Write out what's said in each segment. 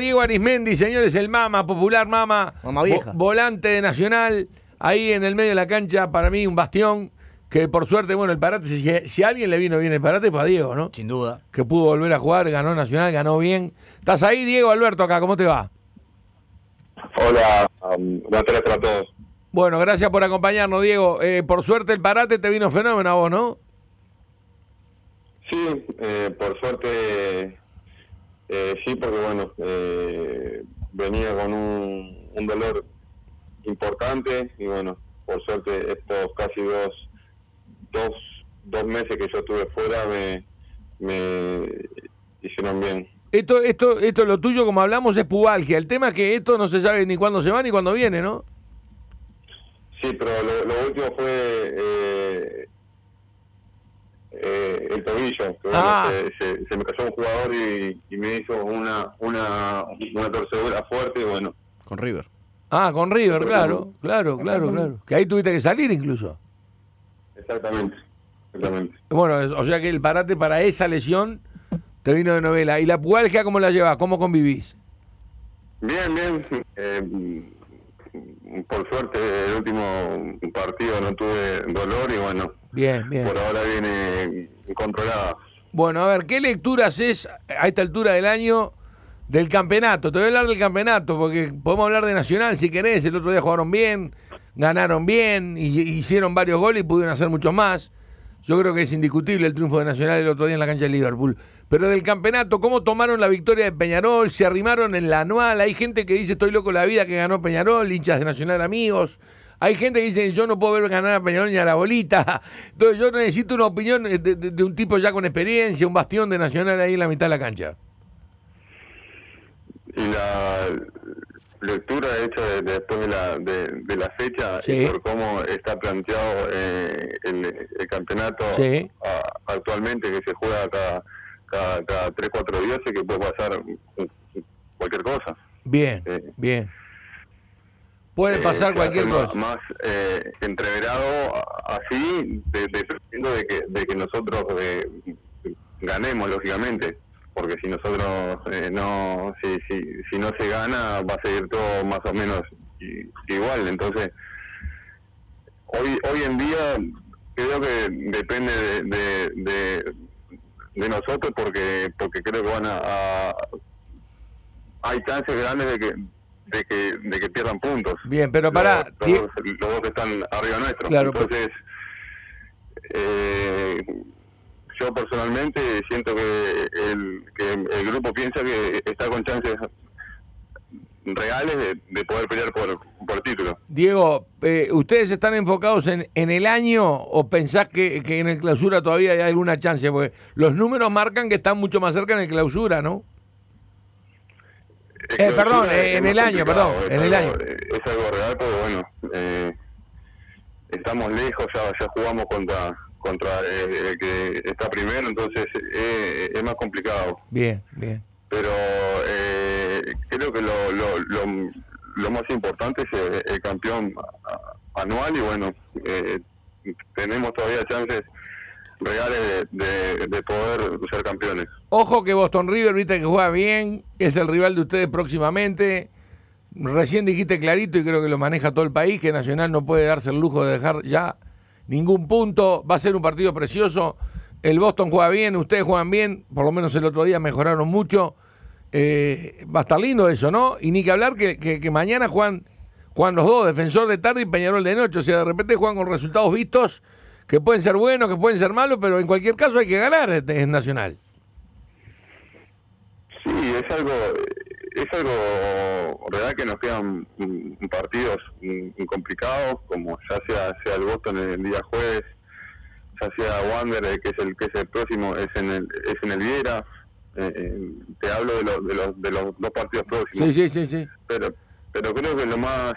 Diego Arismendi, señores, el Mama, popular Mama. Mama vieja. Volante de Nacional, ahí en el medio de la cancha, para mí un bastión, que por suerte, bueno, el Parate, si a alguien le vino bien el Parate fue a Diego, ¿no? Sin duda. Que pudo volver a jugar, ganó Nacional, ganó bien. ¿Estás ahí, Diego? Alberto acá, ¿cómo te va? Hola, buenas tardes para todos. Bueno, gracias por acompañarnos, Diego. Por suerte el Parate te vino fenómeno a vos, ¿no? Sí, por suerte, sí, porque bueno, venía con un dolor importante y bueno, por suerte estos casi dos meses que yo estuve fuera me hicieron bien. Esto lo tuyo, como hablamos, es pubalgia. El tema es que esto no se sabe ni cuándo se va ni cuándo viene, ¿no? Sí, pero lo último fue el tobillo, que bueno, se me cayó un jugador y me hizo una torcedura fuerte y bueno. Con River. Con River, claro. Que ahí tuviste que salir incluso. Exactamente. Bueno, o sea que el Parate para esa lesión te vino de novela. ¿Y la pubalgia cómo la llevas? ¿Cómo convivís? Bien. Por suerte, el último partido no tuve dolor y bueno, bien. Por ahora viene controlada. Bueno, a ver, ¿qué lectura haces a esta altura del año del campeonato? Te voy a hablar del campeonato porque podemos hablar de Nacional si querés. El otro día jugaron bien, ganaron bien, y hicieron varios goles y pudieron hacer muchos más. Yo creo que es indiscutible el triunfo de Nacional el otro día en la cancha de Liverpool. Pero del campeonato, ¿cómo tomaron la victoria de Peñarol? ¿Se arrimaron en la anual? Hay gente que dice, estoy loco la vida que ganó Peñarol, hinchas de Nacional amigos. Hay gente que dice, yo no puedo ver ganar a Peñarol ni a la bolita. Entonces yo necesito una opinión de un tipo ya con experiencia, un bastión de Nacional ahí en la mitad de la cancha. Y la lectura hecha después de la fecha, sí, y por cómo está planteado el campeonato, sí, actualmente, que se juega cada 3-4 días, y que puede pasar cualquier cosa. Bien. Puede pasar cualquier cosa. Más entreverado así, dependiendo de que nosotros ganemos, lógicamente. Porque si nosotros si no se gana, va a seguir todo más o menos igual. Entonces, hoy en día creo que depende de nosotros, porque creo que hay chances grandes de que pierdan puntos. Bien, pero pará. Los dos que están arriba nuestro. Claro, entonces, yo personalmente siento que el grupo piensa que está con chances reales de poder pelear por título. Diego, ¿ustedes están enfocados en el año o pensás que en el clausura todavía hay alguna chance? Porque los números marcan que están mucho más cerca en el clausura, ¿no? Perdón, en el año, en el año. Es algo real, porque bueno, estamos lejos, ya jugamos contra el que está primero, entonces es más complicado. Bien. Pero creo que lo más importante es el campeón anual, y bueno, tenemos todavía chances reales de poder ser campeones. Ojo que Boston River, viste que juega bien, es el rival de ustedes próximamente. Recién dijiste clarito, y creo que lo maneja todo el país, que Nacional no puede darse el lujo de dejar ya ningún punto. Va a ser un partido precioso. El Boston juega bien, ustedes juegan bien, por lo menos el otro día mejoraron mucho. Va a estar lindo eso, ¿no? Y ni que hablar que mañana juegan los dos, Defensor de tarde y Peñarol de noche. O sea, de repente juegan con resultados vistos, que pueden ser buenos, que pueden ser malos, pero en cualquier caso hay que ganar en Nacional. Sí, es algo real que nos quedan partidos complicados, como ya sea el Boston el día jueves, ya sea Wander, que es el próximo, es en el Viera. Te hablo de los dos partidos próximos. Sí. Pero creo que lo más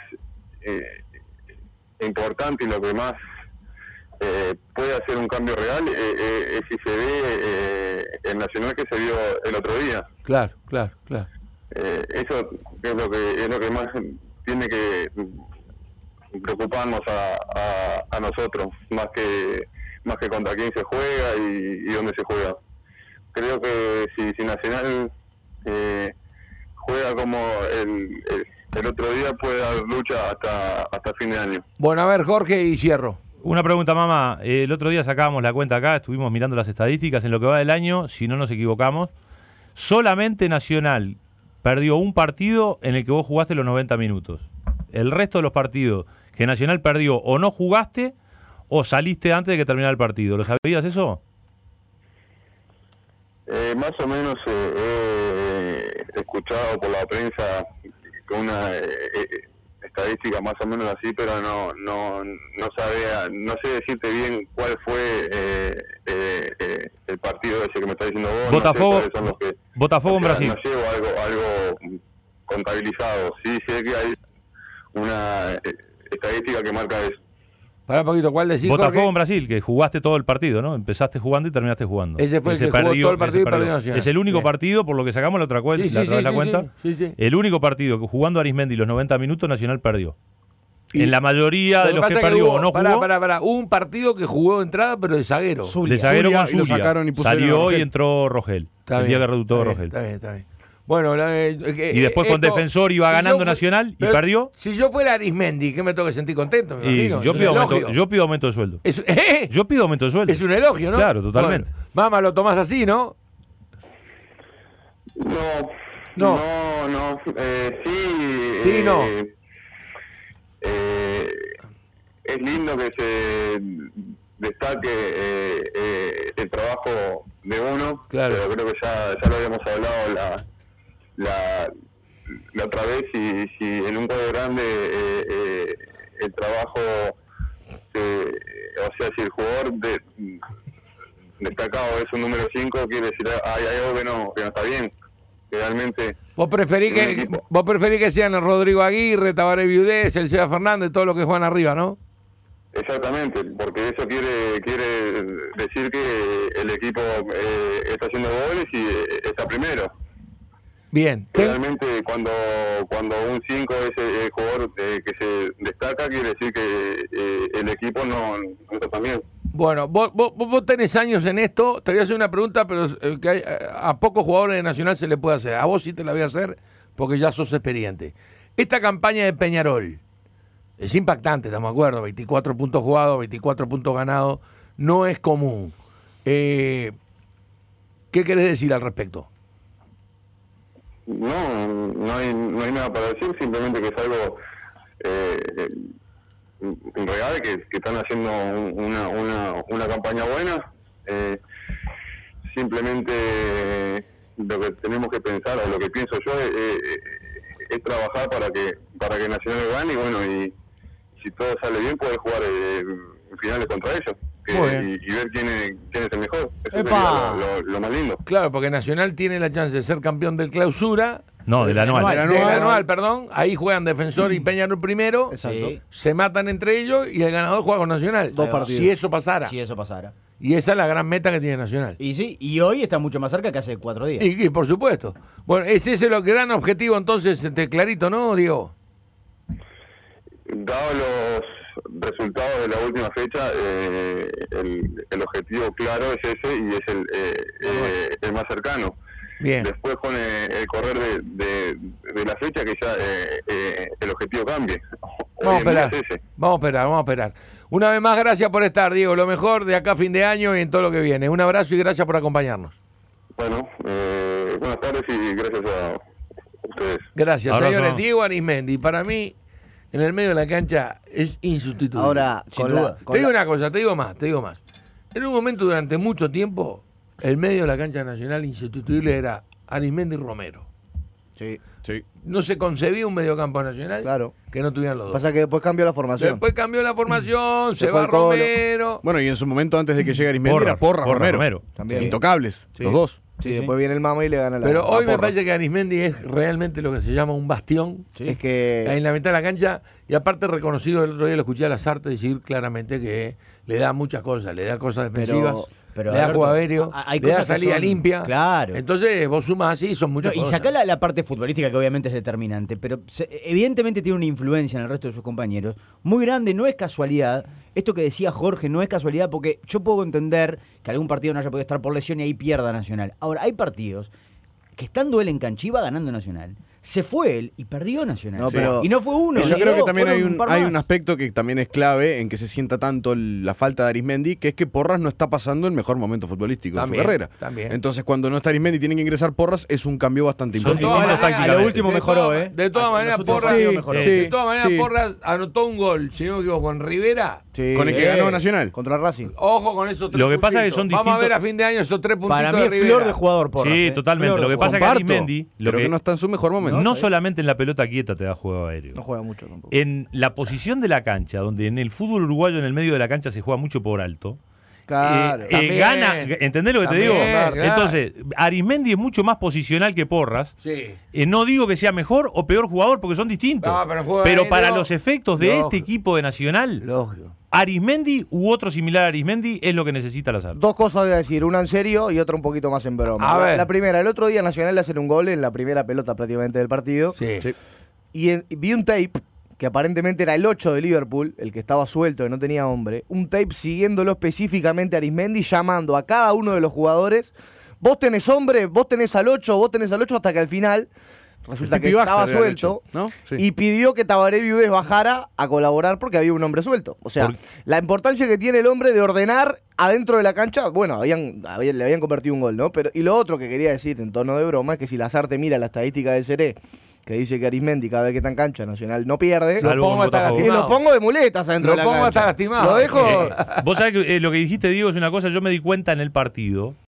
importante y lo que más puede hacer un cambio real es si se ve el Nacional que se vio el otro día. Claro. Eso es lo que más tiene que preocuparnos a nosotros, más que contra quién se juega y dónde se juega. Creo que si Nacional juega como el otro día, puede dar lucha hasta fin de año. Bueno, a ver, Jorge, y cierro. Una pregunta, mamá. El otro día sacábamos la cuenta acá, estuvimos mirando las estadísticas en lo que va del año, si no nos equivocamos. Solamente Nacional perdió un partido en el que vos jugaste los 90 minutos. El resto de los partidos que Nacional perdió o no jugaste o saliste antes de que terminara el partido. ¿Lo sabías eso? Más o menos he escuchado por la prensa una estadística más o menos así, pero no sabía, no sé decirte bien cuál fue el partido ese que me estás diciendo vos. Botafogo, no sé son los que, Botafogo en Brasil. No llevo algo contabilizado. Sí sé que hay una estadística que marca eso. Para un poquito, ¿cuál decís, Botafogo Jorge? en Brasil, que jugaste todo el partido, ¿no? Empezaste jugando y terminaste jugando. Ese fue el que jugó todo el partido y perdió Nacional. Es el único Bien. partido, por lo que sacamos la otra cuenta, cuenta. Sí. El único partido que jugando Arismendi los 90 minutos Nacional perdió. En la mayoría de los que perdió o no jugó. Pará. Hubo un partido que jugó de entrada, pero de zaguero. De zaguero con y lo Zulia. sacaron y pusieron a Salió Rogel. y entró Rogel. Está El bien, día que redutó Rogel. Está bien. Bueno, Y después con Defensor iba ganando Nacional y perdió. Si yo fuera Arismendi, ¿qué me tengo que sentir contento? Me Y imagino. yo Es pido un aumento, elogio. yo pido aumento de sueldo. ¿Eh? Yo pido aumento de sueldo. Es un elogio, ¿no? Claro, totalmente. Bueno, mamá, lo tomás así, ¿no? No. Sí, no. Es lindo que se destaque el trabajo de uno, Claro. pero creo que ya lo habíamos hablado la otra vez, si en un cuadro grande el trabajo, o sea, si el jugador destacado es un número 5, quiere decir hay algo que no está bien. Realmente Vos preferís que sean el Rodrigo Aguirre, Tabaré Viudés, el Seba Fernández, todos los que juegan arriba, ¿no? exactamente, porque eso quiere decir que el equipo está haciendo goles y está primero. Bien. Realmente cuando un 5 es el jugador que se destaca, quiere decir que el equipo no está tan bien. Bueno, vos tenés años en esto, te voy a hacer una pregunta, pero que a pocos jugadores de Nacional se le puede hacer. A vos sí te la voy a hacer porque ya sos experiente. Esta campaña de Peñarol es impactante, estamos de acuerdo, 24 puntos jugados, 24 puntos ganados, no es común. ¿Qué querés decir al respecto? No hay nada para decir, simplemente que es algo real, que están haciendo una campaña buena. Simplemente lo que tenemos que pensar, o lo que pienso yo, es trabajar para que Nacional gane, y bueno, y si todo sale bien, poder jugar finales contra ellos. Y ver quién es el mejor. Eso sería lo más lindo. Claro, porque Nacional tiene la chance de ser campeón del clausura. No, del anual. Del anual, perdón. Ahí juegan Defensor y Peñarol primero. Exacto. Sí. Se matan entre ellos y el ganador juega con Nacional. Dos partidos. Si eso pasara. Si eso pasara. Y esa es la gran meta que tiene Nacional. Y sí, y hoy está mucho más cerca que hace 4 días. Y por supuesto. Bueno, ese es el gran objetivo entonces, clarito, ¿no, Diego? Dado los resultados de la última fecha, el objetivo claro es ese, y es el más cercano. Bien. Después con el correr de la fecha, que ya el objetivo cambie. Vamos a Hoy en día esperar. es ese. Vamos a esperar. Una vez más, gracias por estar, Diego. Lo mejor de acá a fin de año y en todo lo que viene. Un abrazo y gracias por acompañarnos. Bueno, buenas tardes y gracias a ustedes. Gracias, Abrazo. señores. Diego Arismendi, para mí, en el medio de la cancha, es insustituible. Ahora, Sin duda. Te digo una cosa, te digo más. En un momento, durante mucho tiempo, el medio de la cancha nacional insustituible era Arismendi y Romero. Sí, No se concebía un mediocampo nacional claro. que no tuvieran los dos. Pasa que después cambió la formación. Después cambió la formación, se fue va el Colo. Romero. Bueno, y en su momento, antes de que llegue Arismendi, era Porra Romero. También. Intocables, Sí. los dos. Sí, después viene el Mama y le gana la Pero hoy me Porras. parece que Arismendi es realmente lo que se llama un bastión. Sí. Es que En la mitad de la cancha, y aparte reconocido, el otro día lo escuché a Lazarte decir claramente que le da muchas cosas, le da cosas defensivas, pero, le da Alberto, juego aéreo, hay le da cosas que salida son- limpia. Claro. Entonces vos sumas así, son muchas No, y cosas. sacá la parte futbolística, que obviamente es determinante, pero evidentemente tiene una influencia en el resto de sus compañeros muy grande. No es casualidad, esto que decía Jorge no es casualidad, porque yo puedo entender que algún partido no haya podido estar por lesión y ahí pierda Nacional. Ahora, hay partidos que estando él en cancha y va ganando Nacional, Se fue él y perdió Nacional. No, pero- y no fue uno. Yo ni creo que dos, también fueron par hay más. un aspecto que también es clave en que se sienta tanto la falta de Arismendi, que es que Porras no está pasando el mejor momento futbolístico También, de su carrera. también. Entonces, cuando no está Arismendi y tienen que ingresar Porras, es un cambio bastante Son importante. igual Igual tácticamente. a lo último mejoró, De todas maneras, Porras, de todas maneras, Porras anotó un gol, si no me equivoco, con Rivera. Sí. Con el que ganó Nacional. Contra Racing. Ojo con esos 3 Lo que pasa es que son puntitos. Vamos a ver distintos- a fin de año esos 3 puntitos Para mí de es Rivera. flor de jugador Porras. Sí, totalmente. Flor Lo de que pasa es que Comparto, Arismendi, creo que no está en su mejor momento. no solamente en la pelota quieta te da juego aéreo. No juega mucho tampoco. En la posición de la cancha, donde en el fútbol uruguayo en el medio de la cancha se juega mucho por alto, Claro. También. gana, ¿entendés lo que También, te digo? claro. Entonces, Arismendi es mucho más posicional que Porras. Sí. No digo que sea mejor o peor jugador porque son distintos. No, pero juego pero aéreo, para los efectos de lógico. este equipo de Nacional, Lógico. Arismendi u otro similar a Arismendi es lo que necesita la SAR. Dos cosas voy a decir, una en serio y otra un poquito más en broma. A ver. La primera, el otro día Nacional le hacen un gol en la primera pelota prácticamente del partido. Sí. Sí. Y vi un tape que aparentemente era el 8 de Liverpool, el que estaba suelto, que no tenía hombre. Un tape siguiéndolo específicamente a Arismendi, llamando a cada uno de los jugadores. Vos tenés hombre, vos tenés al 8, vos tenés al 8, hasta que al final resulta El que Pipi estaba Vázquez era el suelto. 8, ¿no? Sí. Y pidió que Tabaré Viudés bajara a colaborar porque había un hombre suelto. O sea, Por- la importancia que tiene el hombre de ordenar adentro de la cancha, bueno, le habían convertido un gol, ¿no? Pero, y lo otro que quería decir en tono de broma es que si Lazarte mira la estadística del Seré, que dice que Arismendi cada vez que está en cancha Nacional no pierde, Lo Salvo pongo con hasta Botafogo. y lastimado. lo pongo de muletas adentro Lo de la pongo cancha. hasta lastimado. Lo dejo... Vos sabés que lo que dijiste, Diego, es una cosa, yo me di cuenta en el partido.